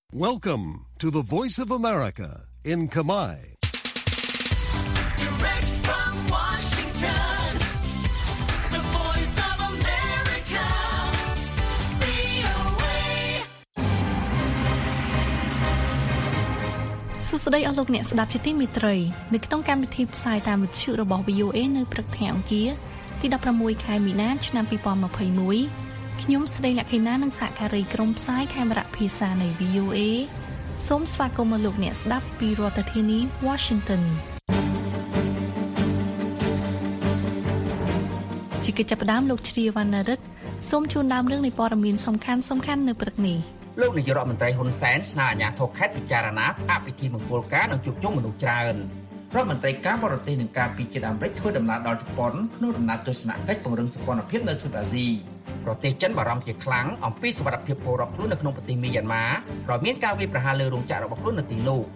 Welcome to the Voice of America in Kamai. Direct from Washington, the Voice of America, VOA. សួស្តីអស់លោកអ្នកស្ដាប់ជាទីមេត្រីនៅក្នុងកម្មវិធីផ្សាយតាមវិទ្យុរបស់ VOA នៅព្រឹកថ្ងៃអង្គារទី16ខែមីនាឆ្នាំ2021ខ្ញុំស្រីលក្ខិណានិងសហការីក្រុមផ្សាយខេមរៈភាសានៃ VOA សូមស្វាគមន៍លោកអ្នកស្ដាប់ពីរដ្ឋធានី Washington ជាកិច្ចចាប់ផ្ដើមលោកជ្រាវណ្ណរិទ្ធសូមជូនដើមរឿងនៃព័ត៌មានសំខាន់ៗនៅព្រឹកនេះលោកនាយករដ្ឋមន្ត្រីហ៊ុនសែនស្នើអាជ្ញាធរខេត្តពិចារណាផ្អាកពិធីមង្គលការនិងជួបជុំមនុស្សច្រើនរដ្ឋមន្ត្រីការបរទេសនិងការពីជាតិអាមេរិកធ្វើដំណើរដល់ជប៉ុនក្នុងដំណើរទស្សនកិច្ចពង្រឹងសម្ព័ន្ធភាពនៅទ្វីបអាស៊ីប្រទេសចិនបារម្ភជាខ្លាំងអំពីសុវត្ថិភាពពលរដ្ឋខ្លួននៅក្នុងប្រទេសមីយ៉ាន់ម៉ាក្រោយមានការវាយប្រហារលើរោងចក្ររបស់ខ្លួននៅទីនោះ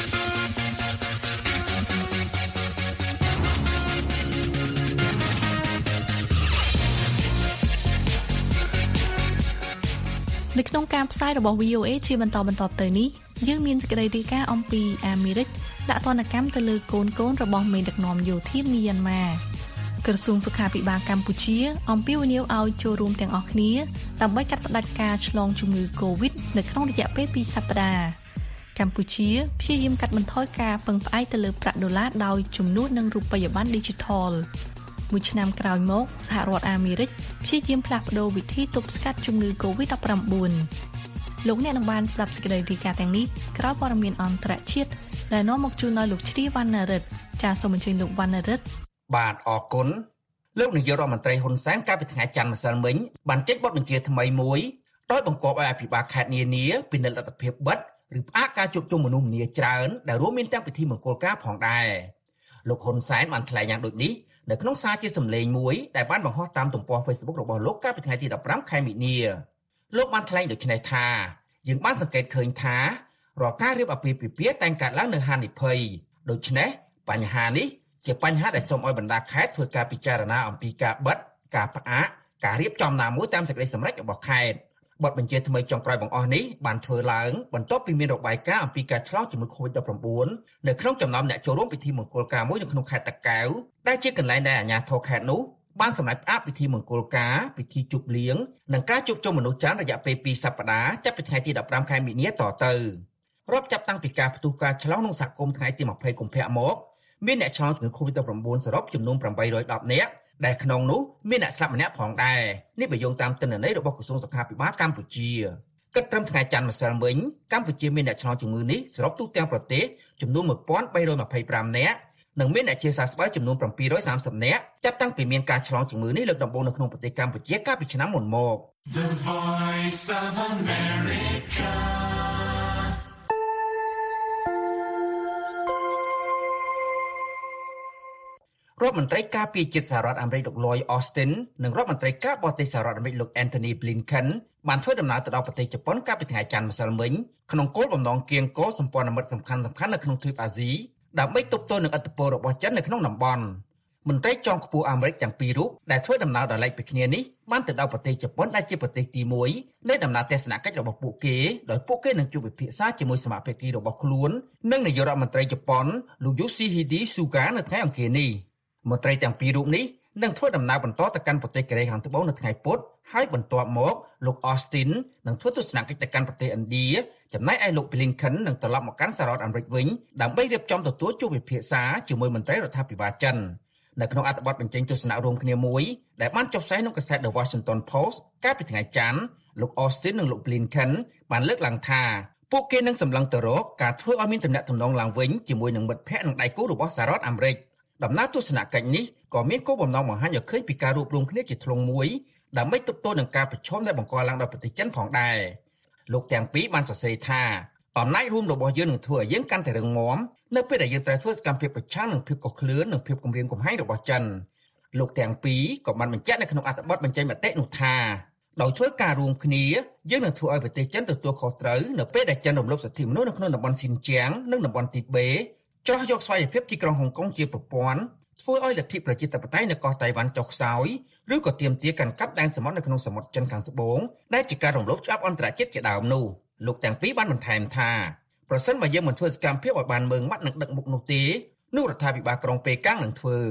នៅក្នុងការផ្សាយរបស់ VOA ជាបន្តទៅនេះយើងមានសេចក្តីរាយការណ៍អំពីអាមេរិកដាក់ទណ្ឌកម្មទៅលើកូនរបស់មេដឹកនាំយោធាមីយ៉ាន់ម៉ាក្រសួងសុខាភិបាលកម្ពុជាអំពាវនាវឲ្យចូលរួមទាំងអស់គ្នាដើម្បីកាត់ផ្តាច់ការឆ្លងជំងឺ Covid នៅក្នុងរយៈពេល2សប្តាហ៍កម្ពុជាព្យាយាមកាត់បន្ថយការពឹងផ្អែកទៅលើប្រាក់ដុល្លារដោយជំនួសនឹងរូបិយប័ណ្ណ Digital មួយឆ្នាំក្រោយមកសហរដ្ឋអាមេរិកព្យាយាមផ្លាស់ប្ដូរវិធីទប់ស្កាត់ជំងឺ Covid-19 លោកអ្នកនឹងបានស្ដាប់សេចក្តីរាយការណ៍ទាំងនេះក្រោយព័ត៌មានអន្តរជាតិដែលនាំមកជូនដោយលោកជ្រាវណ្ណរិទ្ធចាសសូមអញ្ជើញលោកវណ្ណរិទ្ធបាទអរគុណលោកនាយករដ្ឋមន្ត្រីហ៊ុនសែនកាលពីថ្ងៃច័ន្ទម្សិលមិញបានចេញបទបញ្ជាថ្មីមួយដោយបង្គាប់ឲ្យអភិបាលខេត្តនានាពិនិត្យលទ្ធភាពបិទឬផ្អាកការជួបជុំមនុស្សម្នាច្រើនដែលរួមមានទាំងពិធីមង្គលការផងដែរលោកហ៊ុនសែនបានថ្លែងយ៉ាងដូចនេះនៅក្នុងសារជាសម្លេងមួយដែលបានបង្ហោះតាមទំព័រ Facebook របស់លោកកាលពីថ្ងៃទី15ខែមីនាលោកបានថ្លែងដូចនេះថាយើងបានសង្កេតឃើញថារាល់ការរៀបអាពាហ៍ពិពាហ៍តែងកើតឡើងនៅហានិភ័យដូច្នេះបញ្ហានេះជាបញ្ហាដែលសូមឲ្យបណ្ដាខេត្តធ្វើការពិចារណាអំពីការបិទការផ្អាកការរៀបចំណាមួយតាមសេចក្តីសម្រេចរបស់ខេត្តបទបញ្ជាថ្មីចុងក្រោយបង្អស់នេះបានធ្វើឡើងបន្ទាប់ពីមានរបាយការណ៍អំពីការឆ្លងជំងឺ Covid-19 នៅក្នុងចំណោមអ្នកចូលរួមពិធីមង្គលការមួយនៅក្នុងខេត្តតាកែវដែលជាកន្លែងដែលអាជ្ញាធរខេត្តនោះបានសម្រេចផ្អាកពិធីមង្គលការពិធីជប់លៀងនិងការជួបជុំមនុស្សច្រើនរយៈពេល2សប្តាហ៍ចាប់ពីថ្ងៃទី15ខែមីនាតទៅរាប់ចាប់តាំងពីការផ្ទុះការឆ្លងក្នុងសហគមន៍ថ្ងៃទី20កុម្ភៈមកមានអ្នកឆ្លងជំងឺ Covid-19 សរុបចំនួន810នាក់ដែលក្នុងនោះមានអ្នកស្លាប់ម្នាក់ផងដែរនេះបើយោងតាមទិន្នន័យរបស់ក្រសួងសុខាភិបាលកម្ពុជាគិតត្រឹមថ្ងៃច័ន្ទម្សិលមិញកម្ពុជាមានអ្នកឆ្លងជំងឺនេះសរុបទូទាំងប្រទេសចំនួន1325នាក់និងមានអ្នកជាសះស្បើយចំនួន730នាក់ចាប់តាំងពីមានការឆ្លងជំងឺនេះលើកដំបូងនៅក្នុងប្រទេសកម្ពុជាកាលពីឆ្នាំមុនមក The Voice of America. រដ្ឋមន្ត្រីការពារជាតិសហរដ្ឋអាមេរិកលោក Lloyd Austin និងរដ្ឋមន្ត្រីការបរទេសសហរដ្ឋអាមេរិកលោក Antony Blinken បានធ្វើដំណើរទៅដល់ប្រទេសជប៉ុនកាលពីថ្ងៃច័ន្ទម្សិលមិញក្នុងគោលបំណងគៀងគរសម្ព័ន្ធមិត្តសំខាន់ៗនៅក្នុងទ្វីបអាស៊ីដើម្បីទប់ទល់នឹងឥទ្ធិពលរបស់ចិននៅក្នុងតំបន់មន្ត្រីជាន់ខ្ពស់អាមេរិកទាំងពីររូបដែលធ្វើដំណើរដោយឡែកពីគ្នានេះបានទៅដល់ប្រទេសជប៉ុនដែលជាប្រទេសទី1នៃដំណើរទស្សនកិច្ចរបស់ពួកគេដោយពួកគេនឹងជួបពិភាក្សាជាមួយសមាជិករបស់ខ្លួននិងនាយករដ្ឋមន្ត្រីជប៉ុនលោក Yoshihide Suga នៅថ្ងៃអង្គារនេះមន្ត្រីទាំងពីររូបនេះនឹងធ្វើដំណើរបន្តទៅកាន់ប្រទេសកូរ៉េខាងត្បូងនៅថ្ងៃពុធហើយបន្ទាប់មកលោក Austin នឹងធ្វើទស្សនកិច្ចទៅកាន់ប្រទេសឥណ្ឌាចំណែកឯលោក Blinken នឹងត្រឡប់មកកាន់សហរដ្ឋអាមេរិកវិញដើម្បីរៀបចំទទួលជួបពិភាក្សាជាមួយមន្ត្រីរដ្ឋាភិបាលចិននៅក្នុងអត្ថបទបញ្ចេញទស្សនៈរួមគ្នាមួយដែលបានចុះផ្សាយក្នុងកាសែត The Washington Post កាលពីថ្ងៃច័ន្ទលោក Austin និងលោក Blinken បានលើកឡើងថាពួកគេនឹងសម្លឹងទៅរកការធ្វើឲ្យមានទំនាក់ទំនងឡើងវិញជាមួយនឹងមិត្តភ័ក្តិនិងដៃគូរបស់សហរដ្ឋអាមេរិកដំណើរទស្សនកិច្ចនេះក៏មានគោលបំណងបង្ហាញឲ្យឃើញពីការរួបរวมគ្នាជាធ្លុងមួយដើម្បីទប់ទល់នឹងការប្រឈមដែលបង្កឡើងដោយប្រទេសចិនផងដែរលោកទាំងពីរបានសរសេរថាអំណាចរួមរបស់យើងនឹងធ្វើឲ្យយើងកាន់តែរឹងមាំនៅពេលដែលយើងត្រូវធ្វើសកម្មភាពប្រឆាំងនឹងភាពកុសឃ្លឿននិងភាពគំរាមកំហែងរបស់ចិនលោកទាំងពីរក៏បានបញ្ជាក់នៅក្នុងអត្ថបទបញ្ចេញមតិនោះថាដោយធ្វើការរួមគ្នាយើងនឹងធ្វើឲ្យប្រទេសចិនទទួលខុសត្រូវនៅពេលដែលចិនរំលោភសិទ្ធិមនុស្សនៅក្នុងតំបន់ស៊ីនជៀងនិងតំបន់ទីបេចោះយកស្វ័យភាពទីក្រុងហុងកុងជាប្រព័ន្ធធ្វើឲ្យលទ្ធិប្រជាធិបតេយ្យនៅកោះតៃវ៉ាន់ចុះខ្សោយឬក៏ទាមទារកាន់កាប់ដែនសមុទ្រនៅក្នុងសមុទ្រចិនខាងត្បូងដែលជាការរំលោភច្បាប់អន្តរជាតិជាដើមនោះលោកទាំងពីរបានបន្ថែមថាប្រសិនបើយើងមិនធ្វើសកម្មភាពឲ្យបានមើងម៉ាត់និងដឹកមុខនោះទេនោះរដ្ឋាភិបាលក្រុងប៉េកាំងនឹងធ្វើ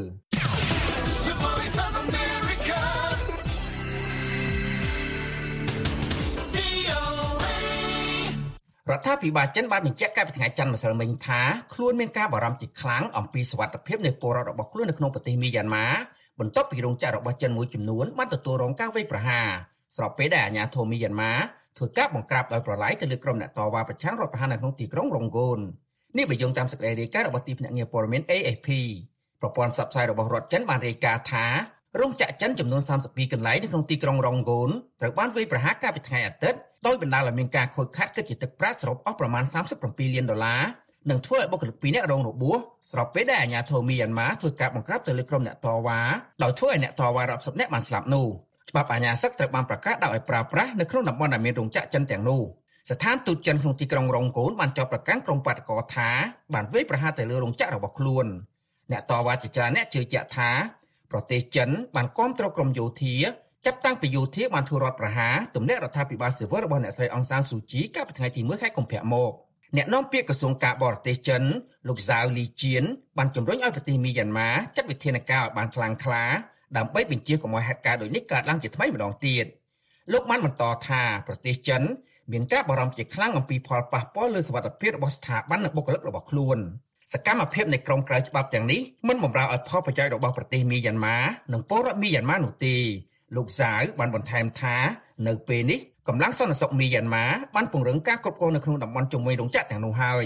រដ្ឋាភិបាលចិនបានបញ្ជាក់កាលពីថ្ងៃច័ន្ទម្សិលមិញថាខ្លួនមានការបារម្ភជាខ្លាំងអំពីសុវត្ថិភាពនៃពលរដ្ឋរបស់ខ្លួននៅក្នុងប្រទេសមីយ៉ាន់ម៉ាបន្ទាប់ពីរោងចក្ររបស់ចិនមួយចំនួនបានទទួលរងការវាយប្រហារស្របពេលដែលអាជ្ញាធរមីយ៉ាន់ម៉ាធ្វើការបង្ក្រាបដោយប្រឡាយទៅលើក្រុមអ្នកតវ៉ាប្រឆាំងរដ្ឋប្រហារនៅក្នុងទីក្រុងរ៉ុងហ្គោននេះបើយោងតាមសេចក្តីរាយការណ៍របស់ទីភ្នាក់ងារព័ត៌មាន AFP ប្រព័ន្ធផ្សព្វផ្សាយរបស់រដ្ឋចិនបានរាយការណ៍ថារោងចក្រចិនចំនួន32កន្លែងនៅក្នុងទីក្រុងរ៉ុងហ្គោនត្រូវបានវាយប្រហារកាលពីថ្ងៃអាទិត្យដោយបណ្ដាលឲ្យមានការខូចខាតគិតជាទឹកប្រាក់សរុបអស់ប្រមាណ$37លាននិងធ្វើឲ្យបុគ្គលិក2នាក់រងរបួសស្របពេលដែលអាជ្ញាធរមីយ៉ាន់ម៉ាធ្វើការបង្ក្រាបទៅលើក្រុមអ្នកតវ៉ាដោយធ្វើឲ្យអ្នកតវ៉ារាប់សិបនាក់បានស្លាប់នោះច្បាប់អាជ្ញាសឹកត្រូវបានប្រកាសដាក់ឲ្យប្រើប្រាស់នៅក្នុងតំបន់ដែលមានរោងចក្រចិនទាំងនោះស្ថានទូតចិនក្នុងទីក្រុងរ៉ុងហ្គោនបានចោទប្រកាន់ក្រុមបាតកោថាបានវាយប្រហារទៅលើរោងចក្ររបស់ខ្លួនអ្នកតវ៉ាជាច្រើនអ្នកជឿជាក់ថាប្រទេសចិនបានគាំទ្រក្រុមយោធាចាប់តាំងពីយោធាបានធ្វើរដ្ឋប្រហារទម្លាក់រដ្ឋាភិបាលស៊ីវិលរបស់អ្នកស្រីអង្សានស៊ូជីកាលពីថ្ងៃទី1ខែកុម្ភៈមកអ្នកនាំពាក្យក្រសួងការបរទេសចិនលោកហ្សាវលីជៀនបានជំរុញឲ្យប្រទេសមីយ៉ាន់ម៉ាចាត់វិធានការឲ្យបានខ្លាំងក្លាដើម្បីបញ្ជាកុំឲ្យហេតុការណ៍ដូចនេះកើតឡើងជាថ្មីម្ដងទៀតលោកបានបន្តថាប្រទេសចិនមានការបារម្ភជាខ្លាំងអំពីផលប៉ះពាល់លើសុវត្ថិភាពរបស់ស្ថាប័ននិងបុគ្គលិករបស់ខ្លួនសកម្មភាពនៃក្រុមក្រៅច្បាប់ទាំងនេះមិនបម្រើឲ្យផលប្រយោជន៍របស់ប្រទេសមីយ៉ាន់ម៉ានិងពលរដ្ឋមីយ៉ាន់ម៉ានោះទេលោកសាវបានបន្ថែមថានៅពេលនេះកម្លាំងសន្តិសុខមីយ៉ាន់ម៉ាបានពង្រឹងការគ្រប់គ្រងនៅក្នុងតំបន់ជុំវិញរោងចក្រទាំងនោះហើយ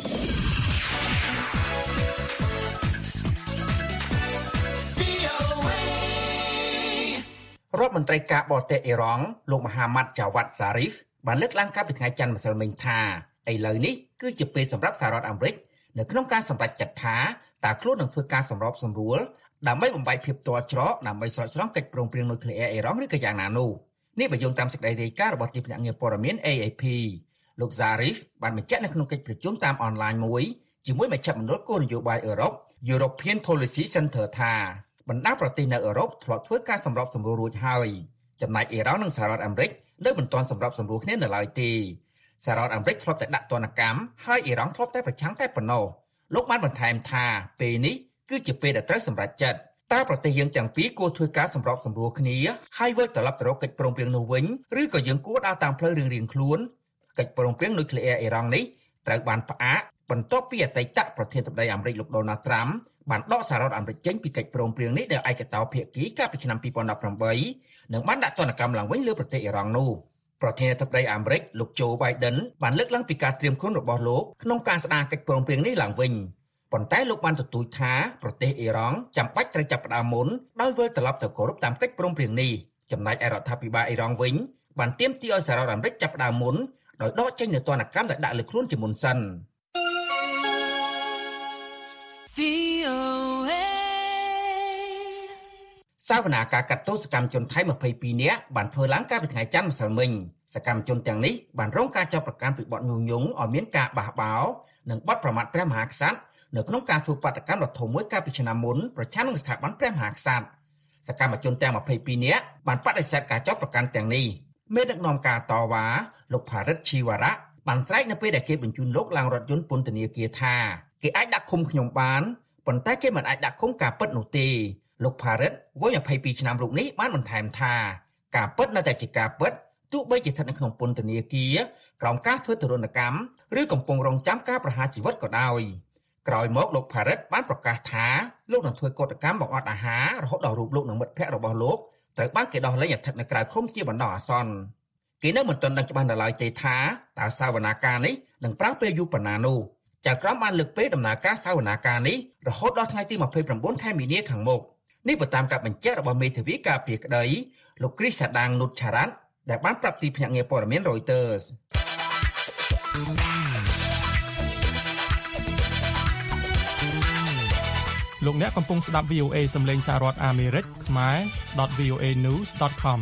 រដ្ឋមន្ត្រីការបរទេសអ៊ីរ៉ង់លោកមហាម៉ាត់ចាវ៉ាត់សារីហ្វបានលើកឡើងកាលពីថ្ងៃច័ន្ទម្សិលមិញថាឥឡូវនេះគឺជាពេលសម្រាប់សហរដ្ឋអាមេរិកនៅក្នុងការសម្រេចចិត្តថាតើខ្លួននឹងធ្វើការសម្របសម្រួលដើម្បីបំបែកភាពទាល់ច្រកដើម្បីស្រោចស្រង់កិច្ចព្រមព្រៀងនុយក្លេអ៊ែរអ៊ីរ៉ង់ឬក៏យ៉ាងណានោះនេះបើយោងតាមសេចក្តីរាយការណ៍របស់ទីភ្នាក់ងារព័ត៌មាន AFP លោក Zarif បានបញ្ជាក់នៅក្នុងកិច្ចប្រជុំតាមអនឡាញមួយជាមួយមជ្ឈមណ្ឌលគោលនយោបាយអឺរ៉ុប European Policy Center ថាបណ្ដាប្រទេសនៅអឺរ៉ុបធ្លាប់ធ្វើការសម្របសម្រួលរួចហើយចំណែកអ៊ីរ៉ង់និងសហរដ្ឋអាមេរិកនៅមិនទាន់សម្របសម្រួលគ្នានៅឡើយទេសហរដ្ឋអាមេរិកធ្លាប់តែដាក់ទណ្ឌកម្មហើយអ៊ីរ៉ង់ធ្លាប់តែប្រឆាំងតែប៉ុណ្ណោះលោកបានបន្ថែមថាពេលនេះគឺជាពេលដែលត្រូវសម្រេចចិត្តតើប្រទេសយើងទាំងពីរគួរធ្វើការសម្របសម្រួលគ្នាហើយវិលត្រឡប់ទៅរកកិច្ចព្រមព្រៀងនោះវិញឬក៏យើងគួរដើរតាមផ្លូវរៀងៗខ្លួនកិច្ចព្រមព្រៀងនុយក្លេអ៊ែរអ៊ីរ៉ង់នេះត្រូវបានផ្អាកបន្ទាប់ពីអតីតប្រធានាធិបតីអាមេរិកលោកដូណាល់ត្រាំបានដកសហរដ្ឋអាមេរិកចេញពីកិច្ចព្រមព្រៀងនេះដោយឯកតោភាគីកាលពីឆ្នាំ2018និងបានដាក់ទណ្ឌកម្មឡើងវិញលើប្រទេសអ៊ីរ៉ង់នោះប្រធានាធិបតីអាមេរិកលោកโจ Biden បានលើកឡើងពីការត្រៀមខ្លួនរបស់លោកក្នុងការស្ដារកិច្ចព្រមព្រៀងនេះឡើងវិញប៉ុន្តែលោកបានទទូចថាប្រទេសអ៊ីរ៉ង់ចាំបាច់ត្រូវចាប់ផ្ដើមមុនដោយវិលត្រឡប់ទៅគោរពតាមកិច្ចព្រមព្រៀងនេះចំណែកឯរដ្ឋាភិបាលអ៊ីរ៉ង់វិញបានទាមទារឲ្យសហរដ្ឋអាមេរិកចាប់ផ្ដើមមុនដោយដកចេញនូវទណ្ឌកម្មដែលដាក់លើខ្លួនជាមុនសិនសវនាការកាត់ទោសកម្មជនថៃ22នាក់បានធ្វើឡើងកាលពីថ្ងៃច័ន្ទម្សិលមិញសកម្មជនទាំងនេះបានរងការចាប់ប្រកាន់ពីបទញុះញង់ឲ្យមានការបះបោរនិងបទប្រមាថព្រះមហាក្សត្រនៅក្នុងការធ្វើបាតកម្មដ៏ធំមួយកាលពីឆ្នាំមុនប្រឆាំងនឹងស្ថាប័នព្រះមហាក្សត្រសកម្មជនទាំង22នាក់បានបដិសេធការចាប់ប្រកាន់ទាំងនេះមេដឹកនាំការតវ៉ាលោកផារិតឈីវរៈបានស្រែកនៅពេលដែលគេបញ្ជូនលោកឡើងរថយន្តពន្ធនាគារថាគេអាចដាក់ឃុំខ្ញុំបានប៉ុន្តែគេមិនអាចដាក់ឃុំការពិតនោះទេលោកផារិតវ័យ22ឆ្នាំរូបនេះបានបន្ថែមថាការពិតនៅតែជាការពិតទោះបីជាស្ថិតនៅក្នុងពន្ធនាគារក្រោមការធ្វើទរណកម្មឬកំពុងរងចាំការប្រហារជីវិតក៏ដោយក្រោយមកលោកផារិតបានប្រកាសថាលោកនឹងធ្វើកតកម្មបង្អត់អាហាររហូតដល់រូបលោកនិងមិត្តភ័ក្តិរបស់លោកត្រូវបានគេដោះលែងឲ្យស្ថិតនៅក្រៅឃុំជាបណ្ដោះអាសន្នគេនៅមិនទាន់ដឹងច្បាស់នៅឡើយទេថាតើសវនាការនេះនឹងប្រើពេលយូរប៉ុណ្ណានោះចៅក្រមបានលើកពេលដំណើរការសវនាការនេះរហូតដល់ថ្ងៃទី29ខែមីនាខាងមុខនេះបើតាមការបញ្ជាក់របស់មេធាវីការពារក្តីលោកគ្រីសសាដាងនុតឆារ៉ាត់ដែលបានប្រាប់ទីភ្នាក់ងារព័ត៌មាន Reuters លោកអ្នកកំពុងស្ដាប់ VOA សំឡេងសហរដ្ឋអាមេរិកខ្មែរ .voanews.com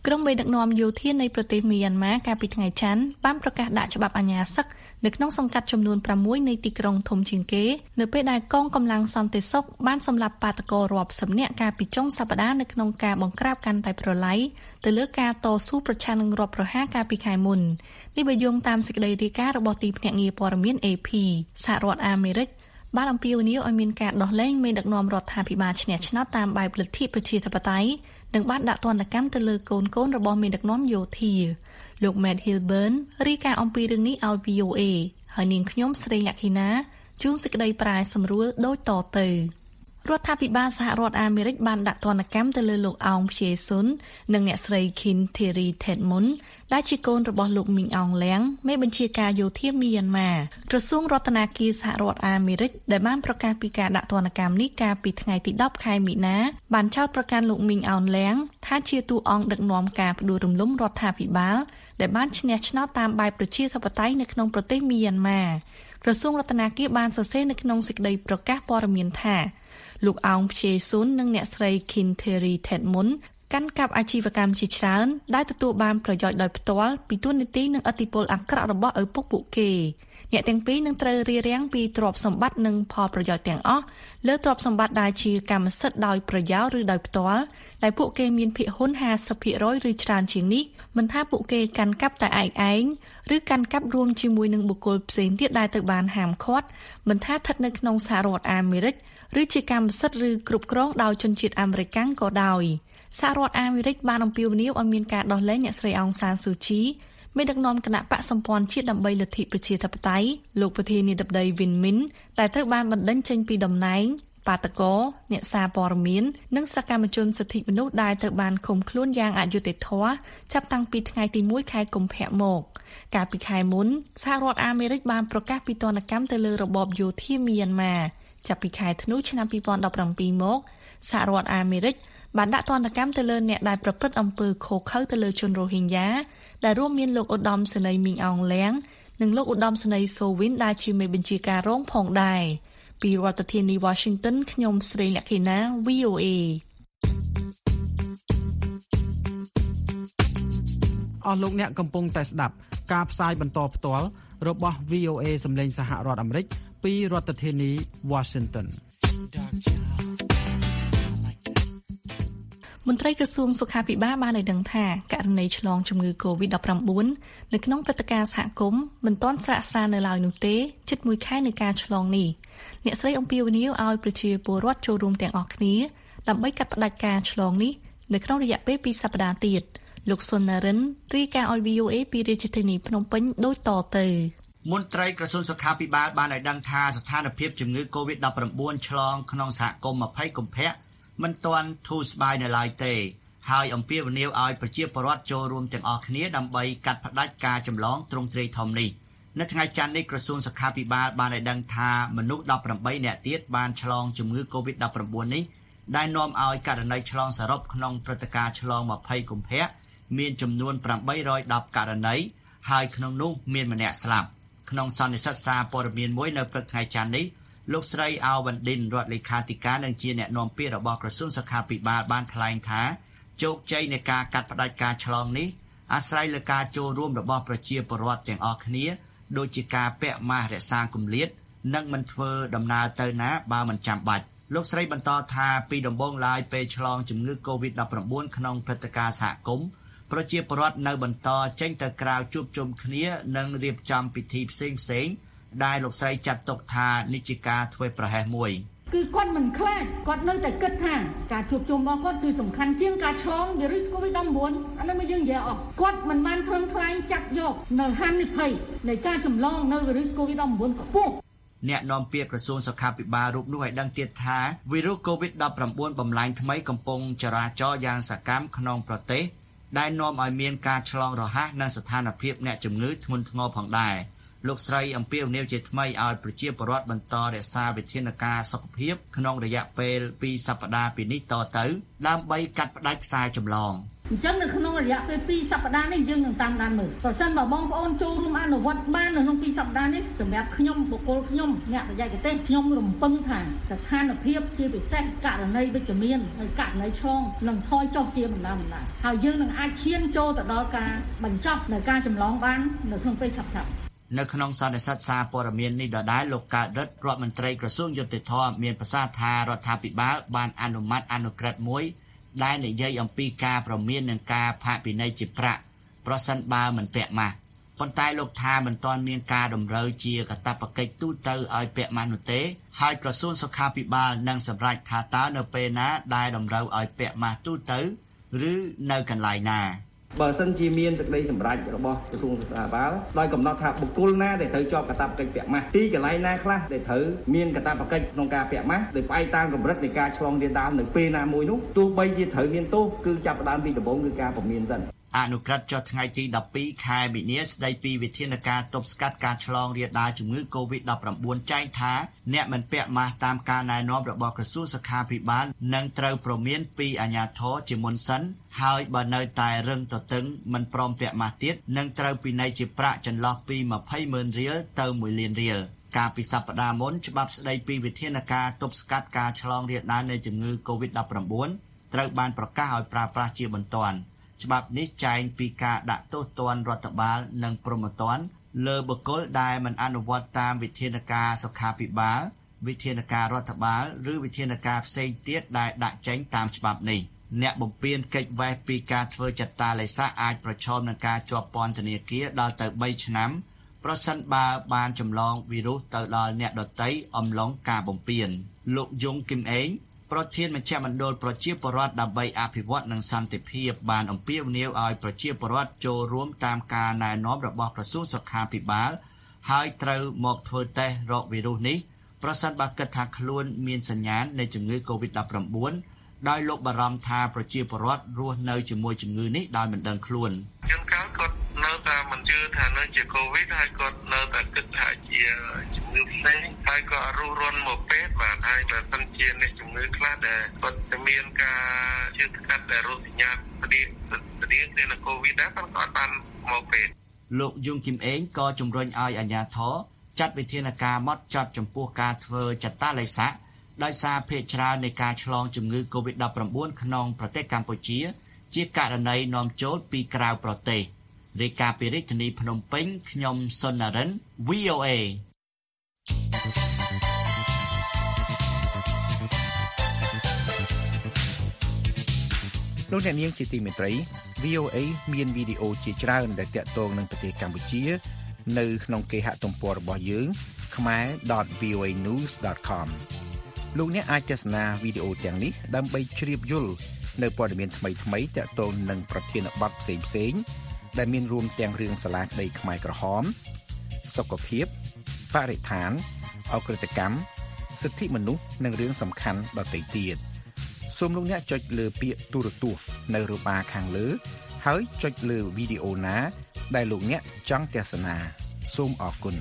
ក្រុមមេដឹកនាំយោធានៃប្រទេសមីយ៉ាន់ម៉ាកាលពីថ្ងៃច័ន្ទបានប្រកាសដាក់ច្បាប់អាញាសឹកនៅក្នុងសង្កាត់ចំនួន6នៃទីក្រុងធំជាងគេនៅពេលដែលកងកម្លាំងសន្តិសុខបានសម្លាប់បាតកោរាប់សិបនាក់កាលពីចុងសប្តាហ៍នៅក្នុងការបង្ក្រាបកាន់តែប្រឡាយទៅលើការតស៊ូប្រឆាំងនឹងរដ្ឋប្រហារកាលពីខែមុននេះបើយោងតាមសេចក្តីរាយការណ៍របស់ទីភ្នាក់ងារព័ត៌មាន AP សហរដ្ឋអាមេរិកបានអំពាវនាវឲ្យមានការដោះលែងមេដឹកនាំរដ្ឋាភិបាលឈ្នះឆ្នោតតាមបែបលទ្ធិប្រជាធិបតេយ្យនិងបានដាក់ទណ្ឌកម្មទៅលើកូនរបស់មេដឹកនាំយោធាលោក Matt Hilburn រាយការណ៍អំពីរឿងនេះឲ្យ VOA ហើយនាងខ្ញុំស្រីលក្ខិណាជួនសេចក្តីប្រែសម្រួលដូចតទៅរដ្ឋាភិបាលសហរដ្ឋអាមេរិកបានដាក់ទណ្ឌកម្មទៅលើលោកអោងព្យាសុននិងអ្នកស្រី Kim Thierry Tedmund ដែលជាកូនរបស់លោកមីងអងលៀងមេបញ្ជាការយោធាមីយ៉ាន់ម៉ាក្រសួងរដ្ឋាភិបាលសហរដ្ឋអាមេរិកដែលបានប្រកាសពីការដាក់ទណ្ឌកម្មនេះកាលពីថ្ងៃទី10ខែមីនាបានចោទប្រកាន់លោកមីងអងលៀងថាជាតួអង្គដឹកនាំការផ្ដួលរំលំរដ្ឋាភិបាលដែលបានឈ្នះឆ្នោតតាមបែបប្រជាធិបតេយ្យនៅក្នុងប្រទេសមីយ៉ាន់ម៉ាក្រសួងរដ្ឋាភិបាលបានសរសេរនៅក្នុងសេចក្តីប្រកាសព័ត៌មានថាលោកអោងព្យាសុននិងអ្នកស្រី Kim Thierry Tedmund កាន់កាប់អាជីវកម្មជាច្រើនដែលទទួលបានប្រយោជន៍ដោយផ្ទាល់ពីទួនាទីនិងឥទ្ធិពលអាក្រក់របស់ឪពុកពួកគេអ្នកទាំងពីរនឹងត្រូវរារាំងពីទ្រព្យសម្បត្តិនិងផលប្រយោជន៍ទាំងអស់លើទ្រព្យសម្បត្តិដែលជាកម្មសិទ្ធិដោយប្រយោលឬដោយផ្ទាល់ដែលពួកគេមានភាគហ៊ុន 50% ឬច្រើនជាងនេះមិនថាពួកគេកាន់កាប់តែឯងឬកាន់កាប់រួមជាមួយនឹងបុគ្គលផ្សេងទៀតដែលត្រូវបានហាមឃាត់មិនថាស្ថិតនៅក្នុងសហរដ្ឋអាមេរិកឬជាកម្មសិទ្ធិឬគ្រប់គ្រងដោយជនជាតិអាមេរិកក៏ដោយសហរដ្ឋអាមេរិកបានអំពាវនាវឲ្យមានការដោះលែងអ្នកស្រីអងសានស៊ូជីមេដឹកនាំគណៈបកសម្ព័ន្ធជាតិដើម្បីលទ្ធិប្រជាធិបតេយ្យលោកប្រធានាធិបតីវិនមីនដែលត្រូវបានបណ្តេញចេញពីតំណែងបាតកោអ្នកសារព័ត៌មាននិងសកម្មជនសិទ្ធិមនុស្សដែលត្រូវបានឃុំខ្លួនយ៉ាងអយុត្តិធម៌ចាប់តាំងពីថ្ងៃទី1ខែកុម្ភៈមកកាលពីខែមុនសហរដ្ឋអាមេរិកបានប្រកាសពីទណ្ឌកម្មទៅលើរបបយោធាមីយ៉ាន់ម៉ាចាប់ពីខែធ្នូឆ្នាំ2017មកសហរដ្ឋអាមេរិកបានដាក់ទណ្ឌកម្មទៅលើអ្នកដែលប្រព្រឹត្តអំពើឃោរឃៅទៅលើជនរ៉ូហីញ៉ាដែលរួមមានលោកឧត្តមសេនីយ៍មីងអងលៀងនិងលោកឧត្តមសេនីយ៍សូវិនដែលជាមេបញ្ជាការរងផងដែរពីរដ្ឋធានី Washington ខ្ញុំស្រីលក្ខិណា VOA អស់លោកអ្នកកំពុងតែស្ដាប់ការផ្សាយបន្តផ្ទាល់របស់ VOA សម្លេងសហរដ្ឋអាមេរិកពីរដ្ឋធានី Washingtonមន្ត្រីក្រសួងសុខាភិបាលបានឲ្យដឹងថាករណីឆ្លងជំងឺ COVID-19 នៅក្នុងព្រឹត្តិការណ៍សហគមន៍មិនទាន់ស្រាកស្រាននៅឡើយនោះទេជិត1ខែនៃការឆ្លងនេះអ្នកស្រីអំពាវនាវឲ្យប្រជាពលរដ្ឋចូលរួមទាំងអស់គ្នាដើម្បីកាត់ផ្តាច់ការឆ្លងនេះនៅក្នុងរយៈពេល2សប្តាហ៍ទៀតលោកសុនណារិនរាយការណ៍ឲ្យ VOA ពីរាជធានីភ្នំពេញដូចតទៅមន្ត្រីក្រសួងសុខាភិបាលបានឲ្យដឹងថាស្ថានភាពជំងឺ COVID-19 ឆ្លងក្នុងសហគមន៍20កុម្ភៈមិនទាន់ធូរស្បើយនៅឡើយទេហើយអំពាវនាវឲ្យប្រជាពលរដ្ឋចូលរួមទាំងអស់គ្នាដើម្បីកាត់ផ្តាច់ការចម្លងទ្រង់ទ្រាយធំនេះនៅថ្ងៃច័ន្ទនេះក្រសួងសុខាភិបាលបានឲ្យដឹងថាមនុស្ស18នាក់ទៀតបានឆ្លងជំងឺ COVID-19 នេះដែលនាំឲ្យករណីឆ្លងសរុបក្នុងព្រឹត្តិការណ៍ឆ្លង20កុម្ភៈមានចំនួន810ករណីហើយក្នុងនោះមានម្នាក់ស្លាប់ក្នុងសន្និសីទសារព័ត៌មានមួយនៅព្រឹកថ្ងៃច័ន្ទនេះលោកស្រីអាវ៉ាន់ឌិនរដ្ឋលេខាធិការនិងជាអ្នកនាំពាក្យរបស់ក្រសួងសុខាភិបាលបានថ្លែងថាជោគជ័យនៃការកាត់ផ្តាច់ការឆ្លងនេះអាស្រ័យលើការចូលរួមរបស់ប្រជាពលរដ្ឋទាំងអស់គ្នាដូចជាការពាក់ម៉ាស់រក្សាគម្លាតនិងមិនធ្វើដំណើរទៅណាបើមិនចាំបាច់លោកស្រីបន្តថាពីដំបូងឡើយពេលឆ្លងជំងឺ COVID-19 ក្នុងព្រឹត្តិការណ៍សហគមន៍ប្រជាពលរដ្ឋនៅបន្តចេញទៅក្រៅជួបជុំគ្នានិងរៀបចំពិធីផ្សេងៗដែលលោកស្រីចាត់ទុកថានេះជាការធ្វើប្រហែសមួយគឺគាត់មិនខ្លាចគាត់នៅតែគិតថាការជួបជុំរបស់គាត់គឺសំខាន់ជាងការឆ្លងវីរុស COVID-19 អានេះមកយើងនិយាយអស់គាត់មិនបានធ្វើខ្លាញ់ចាត់យកនៅហានិភ័យនៃការចម្លងនៅវីរុស COVID-19 ខ្ពស់អ្នកនាំពាក្យក្រសួងសុខាភិបាលរូបនោះឲ្យដឹងទៀតថាវីរុស COVID-19 បំលែងថ្មីកំពុងចរាចរយ៉ាងសកម្មក្នុងប្រទេសដែលនាំឲ្យមានការឆ្លងរហ័សនិងស្ថានភាពអ្នកជំងឺធ្ងន់ធ្ងរផងដែរលោកស្រីអំពាវនាវជាថ្មីឲ្យប្រជាពលរដ្ឋបន្តរក្សាវិធានការសុខភាពក្នុងរយៈពេល2សប្តាហ៍ពីនេះតទៅដើម្បីកាត់ផ្តាច់ខ្សែចម្លងអញ្ចឹងនៅក្នុងរយៈពេល2សប្តាហ៍នេះយើងនឹងតាមដានមើលប្រសិនបើបងប្អូនចូលរួមអនុវត្តបាននៅក្នុង2សប្តាហ៍នេះសម្រាប់ខ្ញុំបុគ្គលខ្ញុំអ្នកបច្ចេកទេសខ្ញុំរំពឹងថាស្ថានភាពជាពិសេសករណីវិជ្ជមានហើយករណីឆ្លងនឹងថយចុះជាបណ្ដាបណ្ដាហើយយើងនឹងអាចឈានចូលទៅដល់ការបញ្ចប់នៃការចម្លងបាននៅក្នុងពេលឆាប់ៗនៅក្នុងសន្និសីទសារព័ត៌មាននេះដដែលលោកកើតរិទ្ធរដ្ឋមន្ត្រីក្រសួងយុតិធម៌មានប្រសាសន៍ថារដ្ឋាភិបាលបានអនុម័តអនុក្រឹត្យមួយដែលនិយាយអំពីការប្រមាននិងការផាកពិន័យជាប្រាក់ប្រសិនបើមិនពាក់ម៉ាស់ប៉ុន្តែលោកថាមិនទាន់មានការតម្រូវជាកាតព្វកិច្ចទូទៅឲ្យពាក់ម៉ាស់នោះទេហើយក្រសួងសុខាភិបាលនឹងសម្រេចថាតើនៅពេលណាដែលតម្រូវឲ្យពាក់ម៉ាស់ទូទៅឬនៅកន្លែងណាបើសិនជាមានសេចក្តីសម្រេចរបស់ក្រសួងសុខាភិបាលដោយកំណត់ថាបុគ្គលណាដែលត្រូវជាប់កាតព្វកិច្ចពាក់ម៉ាស់ទីកន្លែងណាខ្លះដែលត្រូវមានកាតព្វកិច្ចក្នុងការពាក់ម៉ាស់ដោយផ្អែកតាមកម្រិតនៃការឆ្លងរាលដាលនៅពេលណាមួយនោះទោះបីជាត្រូវមានទោសគឺចាប់ផ្ដើមពីដំបូងគឺការព្រមានសិនអនុក្រឹត្យចុះថ្ងៃទី12ខែមីនាស្ដីពីវិធានការទប់ស្កាត់ការឆ្លងរាលដាលជំងឺ Covid-19 ចែងថាអ្នកមិនពាក់ម៉ាស់តាមការណែនាំរបស់ក្រសួងសុខាភិបាលនឹងត្រូវព្រមានពីអាជ្ញាធរជាមុនសិនហើយបើនៅតែរឹងទទឹងមិនព្រមពាក់ម៉ាស់ទៀតនឹងត្រូវពិន័យជាប្រាក់ចន្លោះពី 20,000 រៀលទៅ 1 លានរៀលកាលពីសប្តាហ៍មុនច្បាប់ស្ដីពីវិធានការទប់ស្កាត់ការឆ្លងរាលដាលនៃជំងឺ Covid-19 ត្រូវបានប្រកាសឲ្យប្រើប្រាស់ជាបន្ទាន់ច្បាប់នេះចែងពីការដាក់ទោសទណ្ឌរដ្ឋបាលនិងព្រហ្មទណ្ឌលើបុគ្គលដែលមិនអនុវត្តតាមវិធានការសុខាភិបាលវិធានការរដ្ឋបាលឬវិធានការផ្សេងទៀតដែលដាក់ចេញតាមច្បាប់នេះអ្នកបំពានកិច្ចវេះពីការធ្វើចតាឡេសាអាចប្រឈមនឹងការជាប់ពន្ធនាគារដល់ទៅ3ឆ្នាំប្រសិនបើបានចម្លងវីរុសទៅដល់អ្នកដទៃអំឡុងការបំពានលោកយងគឹមអេងប្រធានមជ្ឈមណ្ឌលប្រជាពលរដ្ឋដើម្បីអភិវឌ្ឍនិងសន្តិភាពបានអំពាវនាវឲ្យប្រជាពលរដ្ឋចូលរួមតាមការណែនាំរបស់ក្រសួងសុខាភិបាលហើយត្រូវមកធ្វើតេស្តរកវីរុសនេះប្រសិនបើគិតថាខ្លួនមានសញ្ញាណនៃជំងឺ Covid-19 ដោយលោកបារម្ភថាប្រជាពលរដ្ឋរស់នៅជាមួយជំងឺនេះដោយមិនដឹងខ្លួនជនកាលគាត់នៅតែមិនជឿថានឹងជា COVID ហើយគាត់នៅតែគិតថាជាជំងឺផ្សេងហើយក៏រុះរាន់មកពេទ្យបាទហើយបើសិនជាអ្នកជំងឺខ្លះដែលគាត់មានការជឿស្កាត់ដែលរោគសញ្ញាស្តៀងទៅនឹង COVID ដែរគាត់ក៏បានមកពេទ្យលោកយងគឹមអេងក៏ជំរុញឲ្យអាជ្ញាធរចាត់វិធានការម៉ត់ចត់ចំពោះការធ្វើចតាឡេសាដោយសារភាគច្រើននៃការឆ្លងជំងឺ COVID-19 ក្នុងប្រទេសកម្ពុជាជាករណីនាំចូលពីក្រៅប្រទេសរាយការណ៍ពីរាជធានីភ្នំពេញខ្ញុំសុននរិន VOA លោកអ្នកនាងជាទីមេត្រី VOA មានវីដេអូជាច្រើនដែលទាក់ទងនឹងប្រទេសកម្ពុជានៅក្នុងគេហទំព័ររបស់យើង khmer.voanews.com លោកអ្នកអាចទស្សនាវីដេអូទាំងនេះដើម្បីជ្រាបយល់នៅព័ត៌មានថ្មីៗទាក់ទងនឹងប្រធានបទផ្សេងៗដែលមានរួមទាំងរឿងសាលាក្តីខ្មែរក្រហមសុខភាពបរិស្ថានអក្រិតកម្មសិទ្ធិមនុស្សនិងរឿងសំខាន់ដទៃទៀតសូមលោកអ្នកចុចលើពាក្យទូរទស្សន៍នៅរូបបារខាងលើហើយចុចលើវីដេអូណាដែលលោកអ្នកចង់ទស្សនាសូមអរគុណ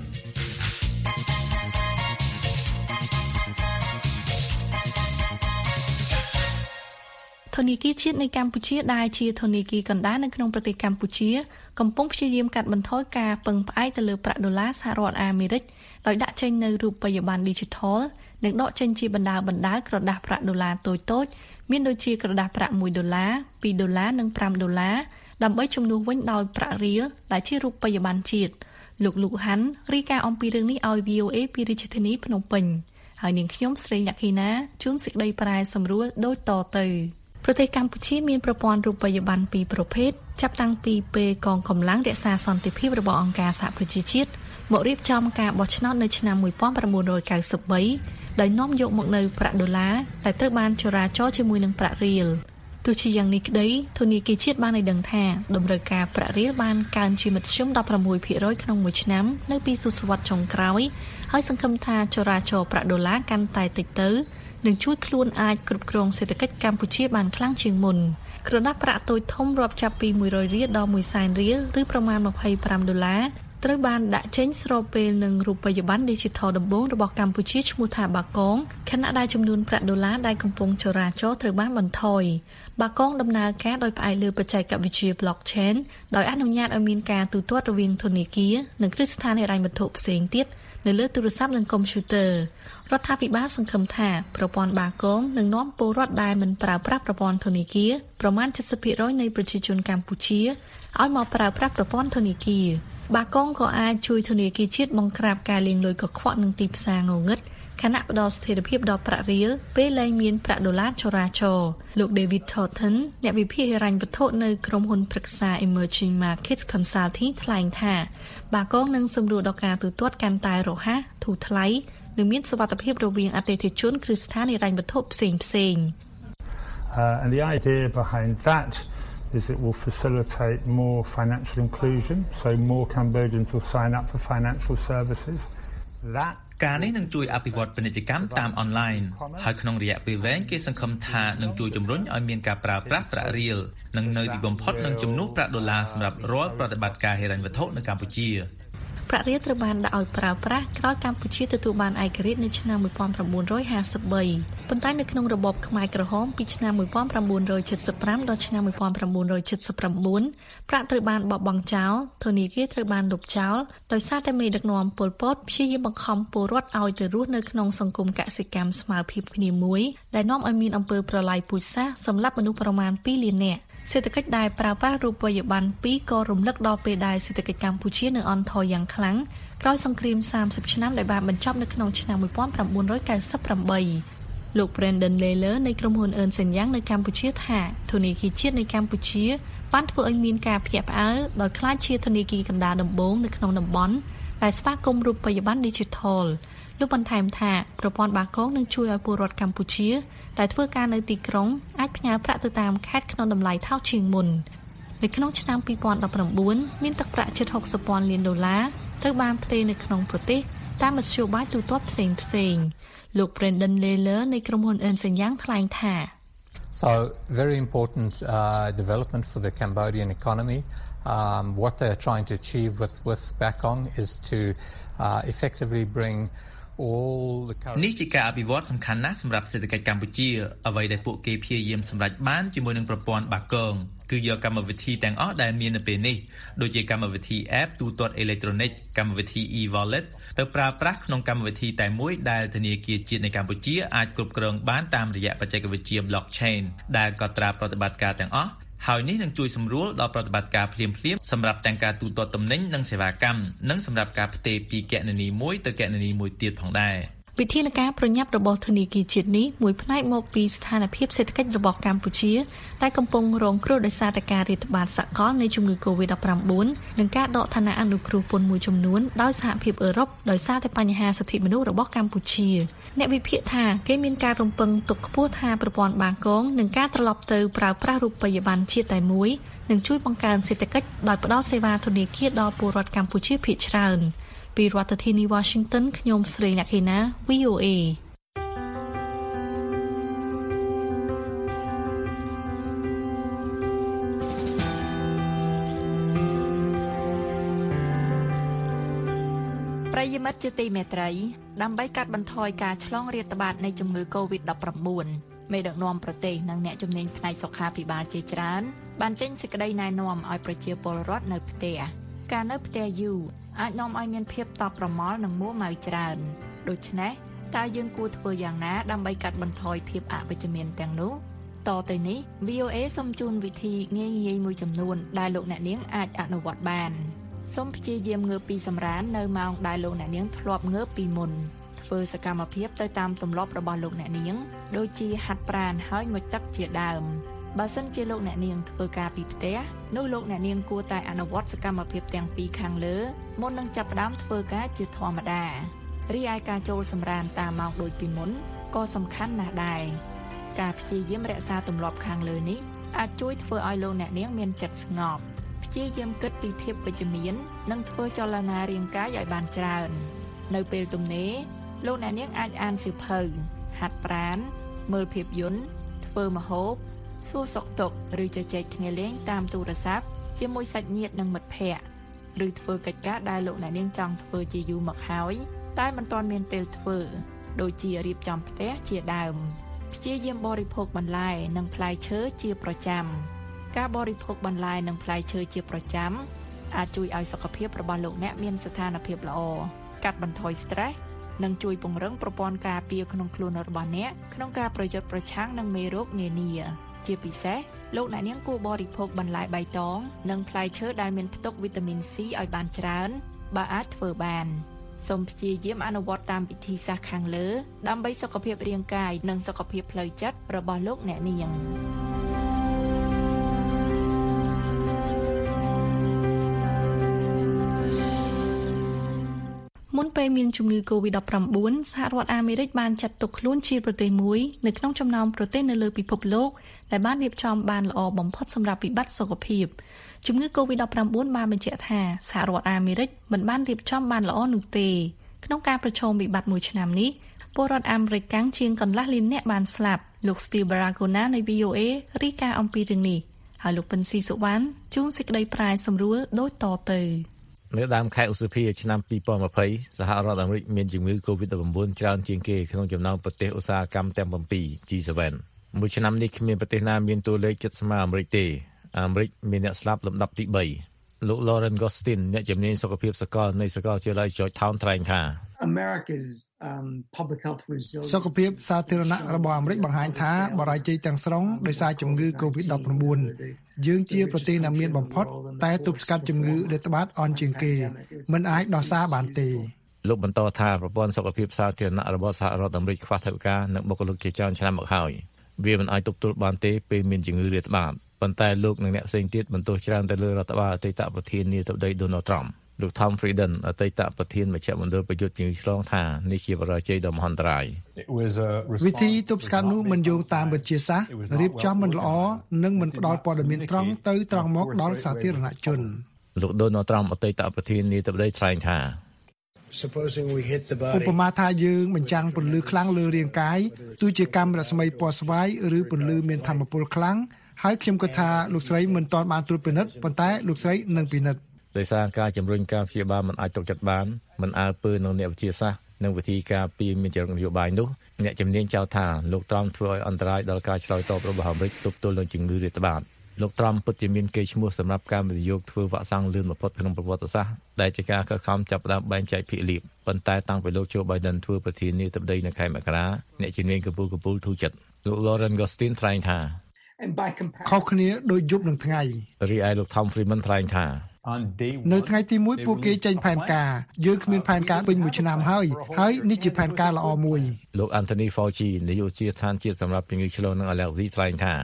ធនាគារជាតិនៃកម្ពុជាដែលជាធនាគារកណ្ដាលនៅក្នុងប្រទេសកម្ពុជាកំពុងព្យាយាមកាត់បន្ថយការពឹងផ្អែកទៅលើប្រាក់ដុល្លារសហរដ្ឋអាមេរិកដោយដាក់ចេញនូវរូបិយប័ណ្ណ Digital និងដកចេញជាបណ្ដាក្រដាសប្រាក់ដុល្លារតូចៗមានដូចជាក្រដាសប្រាក់$1, $2 និង$5ដើម្បីជំនួសវិញដោយប្រាក់រៀលដែលជារូបិយប័ណ្ណជាតិលោកលូហាន់រាយការណ៍អំពីរឿងនេះឲ្យ VOA ពីរាជធានីភ្នំពេញហើយនាងខ្ញុំស្រីលក្ខីណាជួនសេចក្តីប្រែសម្រួលដូចតទៅប្រទេសកម្ពុជាមានប្រព័ន្ធរូបិយប័ណ្ណពីរប្រភេទចាប់តាំងពីពេលកងកម្លាំងរក្សាសន្តិភាពរបស់អង្គការសហប្រជាជាតិមករៀបចំការបោះឆ្នោតនៅឆ្នាំ1993ដោយនាំយកមកនៅប្រាក់ដុល្លារដែលត្រូវបានចរាចរជាមួយនឹងប្រាក់រៀលទោះជាយ៉ាងនេះក្តីធនាគារជាតិបានឲ្យដឹងថាតម្រូវការប្រាក់រៀលបានកើនជាមធ្យម 16% ក្នុងមួយឆ្នាំនៅពីទសវត្សរ៍ចុងក្រោយហើយសង្ឃឹមថាចរាចរប្រាក់ដុល្លារកាន់តែតិចទៅនឹងជួយខ្លួនអាចគ្រប់គ្រងសេដ្ឋកិច្ចកម្ពុជាបានខ្លាំងជាងមុនក្រដាសប្រាក់តូចធំរាប់ចាប់ពី100រៀលដល់1សែនរៀលឬប្រមាណ$25 ត្រូវបានដាក់ចេញស្របពេលនឹងរូបិយប័ណ្ណ Digital ដំបូងរបស់កម្ពុជាឈ្មោះថាបាកងខណៈដែលចំនួនប្រាក់ដុល្លារដែលកំពុងចរាចរត្រូវបានបន្ថយបាកងដំណើរការដោយផ្អែកលើបច្ចេកវិទ្យា Blockchain ដោយអនុញ្ញាតឲ្យមានការទូទាត់រវាងធនាគារនិងគ្រឹះស្ថានហិរញ្ញវត្ថុផ្សេងទៀតនៅលើទូរស័ព្ទនិងកុំព្យូទ័ររដ្ឋាភិបាលសង្ឃឹមថាប្រព័ន្ធបាកងនឹងនាំពលរដ្ឋដែលមិនប្រើប្រាស់ប្រព័ន្ធធនាគារប្រមាណ 70% នៃប្រជាជនកម្ពុជាឲ្យមកប្រើប្រាស់ប្រព័ន្ធធនាគារបាកងក៏អាចជួយធនាគារជាតិបង្ក្រាបការលាងលុយកខ្វក់នឹងទីផ្សារងងឹតខណៈផ្ដល់ស្ថិរភាពដល់ប្រាក់រៀលពេលលែងមានប្រាក់ដុល្លារចរាចរលោក David Thornton អ្នកវិភាគហិរញ្ញវត្ថុនៅក្រុមហ៊ុនប្រឹក្សា Emerging Markets Consulting ថ្លែងថាបាកងនឹងសម្រួលដល់ការទូទាត់កាន់តែរហ័សធូរថ្លៃនិងមានសុវត្ថិភាពរវាងអតិថិជនគ្រឹះស្ថានហិរញ្ញវត្ថុផ្សេង And the idea behind that is it will facilitate more financial inclusion, so more Cambodians will sign up for financial services. That ការនេះនឹងជួយអភិវឌ្ឍពាណិជ្ជកម្មតាមអនឡាញហើយក្នុងរយៈពេលវែងគេសង្ឃឹមថានឹងជួយជំរុញឲ្យមានការប្រើប្រាស់ប្រាក់រៀលនិងនៅទីបំផុតនឹងជំនួសប្រាក់ដុល្លារសម្រាប់រាល់ប្រតិបត្តិការហិរញ្ញវត្ថុនៅកម្ពុជាប្រាក់រៀលត្រូវបានដាក់ឲ្យប្រើប្រាស់ក្រោយកម្ពុជាទទួលបានឯករាជ្យនៅឆ្នាំ1953ប៉ុន្តែនៅក្នុងរបបខ្មែរក្រហមពីឆ្នាំ1975ដល់ឆ្នាំ1979ប្រាក់ត្រូវបានបោះបង់ចោលធនាគារត្រូវបានលុបចោលដោយសារតែមេដឹកនាំប៉ុល ពតព្យាយាមបង្ខំពលរដ្ឋឲ្យទៅរស់នៅក្នុងសង្គមកសិកម្មស្មើភាពគ្នាមួយដែលនាំឲ្យមានអំពើប្រល័យពូជសាសន៍សម្លាប់មនុស្សប្រមាណ2លាននាក់សេដ្ឋកិច្ចដែលប្រើប្រាស់រូបិយប័ណ្ណ2ក៏រំលឹកដល់ពេលដែលសេដ្ឋកិច្ចកម្ពុជានៅអន់ថយយ៉ាងខ្លាំងក្រោយសង្គ្រាម30ឆ្នាំដែលបានបញ្ចប់នៅក្នុងឆ្នាំ1998លោក Brendan Layler នៃក្រុមហ៊ុន Ernst & Young នៅកម្ពុជាថាធនាគារជាតិនៃកម្ពុជាបានធ្វើឲ្យមានការភ្ញាក់ផ្អើលដោយក្លាយជាធនាគារកណ្ដាលដំបូងនៅក្នុងតំបន់ដែលស្វាគមន៍រូបិយប័ណ្ណ Digital លោកបន្ថែមថាប្រព័ន្ធបាកងនឹងជួយឲ្យពលរដ្ឋកម្ពុជាដែលធ្វើការនៅទីក្រុងអាចផ្ញើប្រាក់ទៅតាមខេត្តក្នុងតម្លៃថោកជាងមុននៅក្នុងឆ្នាំ2019មានទឹកប្រាក់ជិត$60,000 លានត្រូវបានផ្ទេរនៅក្នុងប្រទេសតាមមធ្យោបាយទូទាត់ផ្សេងលោក Brendan Layler នៃក្រុមហ៊ុន Ernst & Young ថ្លែងថា So very important development for the Cambodian economy. What they are trying to achieve with Bakong is to effectively bring នេះជាការអភិវឌ្ឍសំខាន់ណាស់សម្រាប់សេដ្ឋកិច្ចកម្ពុជាអ្វីដែលពួកគេព្យាយាមសម្រេចបានជាមួយនឹងប្រព័ន្ធបាកងគឺយកកម្មវិធីទាំងអស់ដែលមាននៅពេលនេះដូចជាកម្មវិធី App ទូទាត់អេឡិចត្រូនិកកម្មវិធី e-wallet ទៅប្រើប្រាស់ក្នុងកម្មវិធីតែមួយដែលធនាគារជាតិនៃកម្ពុជាអាចគ្រប់គ្រងបានតាមរយៈបច្ចេកវិទ្យា Blockchain ដែលកត់ត្រាប្រតិបត្តិការទាំងអស់ហើយនេះនឹងជួយសម្រួលដល់ប្រតិបត្តិការភ្លាមៗសម្រាប់ទាំងការទូទាត់ទំនិញនិងសេវាកម្មនិងសម្រាប់ការផ្ទេរពីគណនីមួយទៅគណនីមួយទៀតផងដែរវិធានការប្រញាប់របស់ធនាគារជាតិនេះមួយផ្នែកមកពីស្ថានភាពសេដ្ឋកិច្ចរបស់កម្ពុជាដែលកំពុងរងគ្រោះដោយសារតែការរាតត្បាតសកលនៃជំងឺ Covid-19 និងការដកឋានៈអនុគ្រោះពន្ធមួយចំនួនដោយសហភាពអឺរ៉ុបដោយសារតែបញ្ហាសិទ្ធិមនុស្សរបស់កម្ពុជាអ្នកវិភាគថាគេមានការរំពឹងទុកខ្ពស់ថាប្រព័ន្ធបាកងនឹងការត្រឡប់ទៅប្រើប្រាស់រូបិយប័ណ្ណជាតិតែមួយនឹងជួយបង្កើនសេដ្ឋកិច្ចដោយផ្ដល់សេវាធនាគារដល់ពលរដ្ឋកម្ពុជាភាគច្រើនពីរដ្ឋធានី Washington ខ្ញុំស្រីអ្នកខេណា VOA ប្រិយមិត្តជាទីមេត្រីដើម្បីកាត់បន្ថយការឆ្លងរាតត្បាតនៃជំងឺ Covid-19 មេដឹកនាំប្រទេសនិងអ្នកជំនាញផ្នែកសុខាភិបាលជាច្រើនបានចេញសេចក្តីណែនាំឲ្យប្រជាពលរដ្ឋនៅផ្ទះការនៅផ្ទះយូរអាចនាំឲ្យមានភាពតប់ប្រមល់និងមួម៉ៅច្រើនដូច្នេះតើយើងគួរធ្វើយ៉ាងណាដើម្បីកាត់បន្ថយភាពអវិជ្ជមានទាំងនោះតទៅនេះ VOA សូមជូនវិធីងាយៗមួយចំនួនដែលលោកអ្នកនាងអាចអនុវត្តបានសូមព្យាយាមងើបពីសម្រាននៅម៉ោងដែលលោកអ្នកនាងធ្លាប់ងើបពីមុនធ្វើសកម្មភាពទៅតាមទម្លាប់របស់លោកអ្នកនាងដូចជាហាត់ប្រាណហើយងូតទឹកជាដើមបើសិនជាលោកអ្នកនាងធ្វើការពីផ្ទះនោះលោកអ្នកនាងគួរតែអនុវត្តសកម្មភាពទាំងពីរខាងលើមុននឹងចាប់ផ្ដើមធ្វើការជាធម្មតារីឯការចូលសម្រានតាមម៉ោងដូចពីមុនក៏សំខាន់ណាស់ដែរការព្យាយាមរក្សាទម្លាប់ខាងលើនេះអាចជួយធ្វើឲ្យលោកអ្នកនាងមានចិត្តស្ងប់ព្យាយាមគិតពីភាពវិជ្ជមាននិងធ្វើចលនារាងកាយឲ្យបានច្រើននៅពេលទំនេរលោកអ្នកនាងអាចអានសៀវភៅហាត់ប្រាណមើលភាពយន្តធ្វើម្ហូបសួរសុខទុក្ខឬជជែកគ្នាលេងតាមទូរស័ព្ទជាមួយសាច់ញាតិនិងមិត្តភ័ក្តិឬធ្វើកិច្ចការដែលលោកអ្នកនាងចង់ធ្វើជាយូរមកហើយតែមិនទាន់មានពេលធ្វើដូចជារៀបចំផ្ទះជាដើមព្យាយាមបរិភោគបន្លែនិងផ្លែឈើជាប្រចាំការបរិភោគបន្លែនិងផ្លែឈើជាប្រចាំអាចជួយឲ្យសុខភាពរបស់លោកអ្នកមានស្ថានភាពល្អកាត់បន្ថយ stress និងជួយពង្រឹងប្រព័ន្ធការពារក្នុងខ្លួនរបស់អ្នកក្នុងការប្រយុទ្ធប្រឆាំងនឹងមេរោគនានាជាពិសេសលោកអ្នកនាងគួរបរិភោគបន្លែបៃតងនិងផ្លែឈើដែលមានផ្ទុកវីតាមីន C ឲ្យបានច្រើនបើអាចធ្វើបានសូមព្យាយាមអនុវត្តតាមវិធីសាស្ត្រខាងលើដើម្បីសុខភាពរាងកាយនិងសុខភាពផ្លូវចិត្តរបស់លោកអ្នកនាងមុនពេលមានជំងឺ COVID-19 សហរដ្ឋអាមេរិកបានចាត់ទុកខ្លួនជាប្រទេសមួយនៅក្នុងចំណោមប្រទេសនៅលើពិភពលោកដែលបានរៀបចំបានល្អបំផុតសម្រាប់វិបត្តិសុខភាពជំងឺ COVID-19 បានបញ្ជាក់ថាសហរដ្ឋអាមេរិកមិនបានរៀបចំបានល្អនោះទេក្នុងការប្រឈមវិបត្តិមួយឆ្នាំនេះពលរដ្ឋអាមេរិកកាំងជាងកន្លះលាននាក់បានស្លាប់លោក Steve Baragona នៃ VOA រាយការណ៍អំពីរឿងនេះហើយលោកពិនស៊ីសុវណ្ណជួនសេចក្តីប្រាយសម្រួលដូចតទៅនៅដើមខែឧសភាឆ្នាំ2020សហរដ្ឋអាមេរិកមានជំងឺ COVID-19 ច្រើនជាងគេក្នុងចំណោមប្រទេសឧស្សាហកម្មទាំង7 G7 មួយឆ្នាំនេះគ្មានប្រទេសណាមានតួលេខជិតស្មើអាមេរិកទេអាមេរិកមានអ្នកស្លាប់លំដាប់ទី3លោក Lauren Gostin អ្នកជំនាញសុខភាពសកលនៃសាកលវិទ្យាល័យ Georgetown ថ្លែងថា America's public health resilience សុខភាពសាធារណៈរបស់អាមេរិកបង្ហាញថាបរាជ័យទាំងស្រុងដោយសារជំងឺ COVID-19 យើងជាប្រទេសដែលមានបំផុតតែទប់ស្កាត់ជំងឺរាតត្បាតអន់ជាងគេមិនអាចដោះសារបានទេលោកបន្តថាប្រព័ន្ធសុខភាពសាធារណៈរបស់សហរដ្ឋអាមេរិកខ្វះថវិកានិងបុគ្គលិកជាច្រើនឆ្នាំមកហើយវាមិនអាចទប់ទល់បានទេពេលមានជំងឺរាតត្បាតប៉ុន្តែលោកនិងអ្នកផ្សេងទៀតបន្ទោសច្រើនទៅលើរដ្ឋបាលអតីតប្រធានាធិបតី Donald Trump លោក Tom Frieden អតីតប្រធានមជ្ឈមណ្ឌលប្រយុទ្ធជំងឺឆ្លងថានេះជាបរាជ័យដ៏មហន្តរាយវិធីទប់ស្កាត់នោះមិនយោងតាមវិទ្យាសាស្ត្ររៀបចំមិនល្អនិងមិនផ្ដល់ព័ត៌មានត្រង់ទៅត្រង់មកដល់សាធារណជនលោក Donald Trump អតីតប្រធានាធិបតីថ្លែងថាឧបមាថាយើងបញ្ចាំងពន្លឺខ្លាំងលើរាងកាយទោះជាកាំរស្មីពណ៌ស្វាយឬពន្លឺមានថាមពលខ្លាំងហើយខ្ញុំគិតថាលោកស្រីមិនទាន់បានត្រួតពិនិត្យប៉ុន្តែលោកស្រីនឹងពិនិត្យដោយសារការជំរុញការព្យាបាលមិនអាចទុកចិត្តបានមិនអើពើនឹងអ្នកវិទ្យាសាស្ត្រនិងវិធីការពីមានចរិតនយោបាយនោះអ្នកជំនាញចោទថាលោកត្រាំធ្វើឲ្យអន្តរាយដល់ការឆ្លើយតបរបស់អាមេរិកទប់ទល់នឹងជំងឺរាតត្បាតលោកត្រាំពិតជាមានកេរ្តិ៍ឈ្មោះសម្រាប់ការវិនិយោគធ្វើវ៉ាក់សាំងលឿនបំផុតក្នុងប្រវត្តិសាស្ត្រដែលជាការខិតខំចាប់ផ្ដើមបែងចែកភាគលាភប៉ុន្តែតាំងពីលោក Joe Biden ធ្វើប្រធានាធិបតីនៅខែមករាអ្នកជំនាញកំពូលធូរចិត្តលោក Lauren Gostin ថ្លែងថាខុសគ្នាដូចយប់និងថ្ងៃរីឯលោក Tom Frieden ថ្លែងថានៅថ្ងៃទី1ពួកគេចេញផែនការយើងគ្មានផែនការពេញមួយឆ្នាំហើយនេះជាផែនការល្អមួយលោក Anthony Fauci នាយកជាស្ថានជាតិសម្រាប់ជំងឺឆ្លងនិងអាឡែហ្ស៊ីថ្លែងថា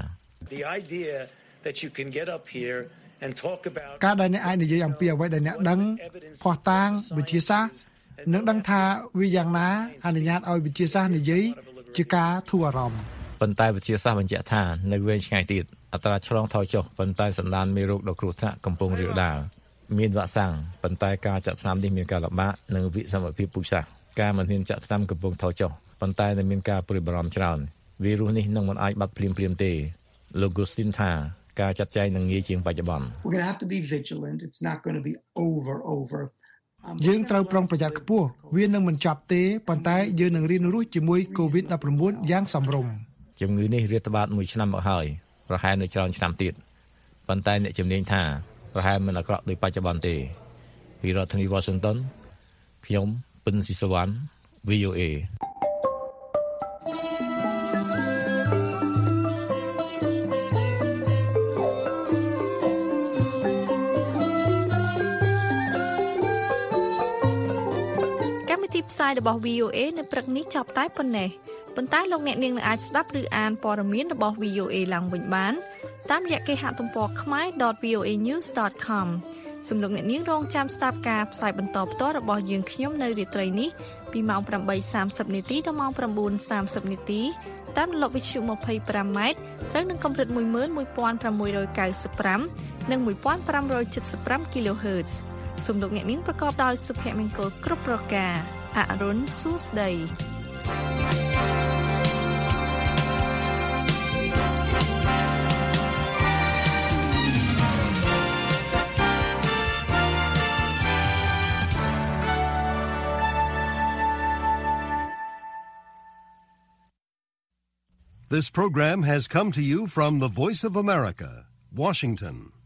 ការដែលអ្នកអាចនិយាយអំពីអ្វីដែលអ្នកដឹងផុសតាងវិទ្យាសាស្ត្រនិងដឹងថាវាយ៉ាងណាអនុញ្ញាតឲ្យវិទ្យាសាស្ត្រនិយាយជាការធូរអារម្មណ៍ប៉ុន្តែវិទ្យាសាស្ត្របញ្ជាក់ថានៅវែងឆ្ងាយទៀតអត្រាឆ្លងថយចុះប៉ុន្តែសន្តានមេរោគដ៏គ្រោះថ្នាក់កំពុងរាលដាលមានវ៉ាក់សាំងប៉ុន្តែការចាក់ថ្នាំនេះមានការលំបាកនិងវិសមភាពពូជសាសន៍ការមិនហ៊ានចាក់ថ្នាំកំពុងថយចុះប៉ុន្តែនៅមានការព្រួយបារម្ភច្រើនវីរុសនេះនឹងមិនអាចបាត់ភ្លាមៗទេលោក Gostin ថាការចាត់ចែងនឹងងាយជាងបច្ចុប្បន្នយើងត្រូវប្រុងប្រយ័ត្នខ្ពស់វានឹងមិនចាប់ទេប៉ុន្តែយើងនឹងរៀនរស់ជាមួយ COVID-19 យ៉ាងសមរម្យជំងឺនេះរាតត្បាតមួយឆ្នាំមកហើយប្រហែលនៅច្រើនឆ្នាំទៀតប៉ុន្តែអ្នកជំនាញថាប្រហែលមិនអាក្រក់ដូចបច្ចុប្បន្នទេពីរដ្ឋធានី Washington ខ្ញុំពិនស៊ីសវណ្ណ VOA ផ្សាយរបស់ VOA នៅព្រឹកនេះចប់តែប៉ុណ្ណេះប៉ុន្តែលោកអ្នកនាងនឹងអាចស្ដាប់ឬអានព័ត៌មានរបស់ VOA ឡើងវិញបានតាមរយៈគេហទំព័រ khmer.voanews.com សូមលោកអ្នកនាងរងចាំស្ដាប់ការផ្សាយបន្តផ្ទាល់របស់យើងខ្ញុំនៅរាត្រីនេះពីម៉ោង 8:30 នាទីដល់ម៉ោង 9:30 នាទីតាមរលកវិទ្យុ 25M ត្រូវនឹងកម្រិត 11695 និង 1575 kHz សូមលោកអ្នកនាងប្រកបដោយសុភមង្គលគ្រប់ប្រការអរុនសួស្ដី This program has come to you from the Voice of America, Washington.